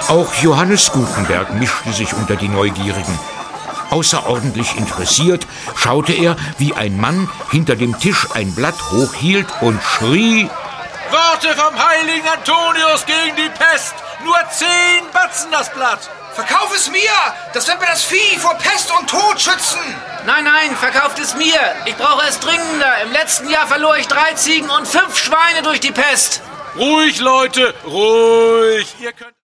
Auch Johannes Gutenberg mischte sich unter die Neugierigen. Außerordentlich interessiert schaute er, wie ein Mann hinter dem Tisch ein Blatt hochhielt und schrie: Worte vom heiligen Antonius gegen die Pest! Nur 10 Batzen das Blatt! Verkauf es mir! Das wird mir das Vieh vor Pest und Tod schützen! Nein, verkauft es mir! Ich brauche es dringender! Im letzten Jahr verlor ich 3 Ziegen und 5 Schweine durch die Pest! Ruhig, Leute, ruhig! Ihr könnt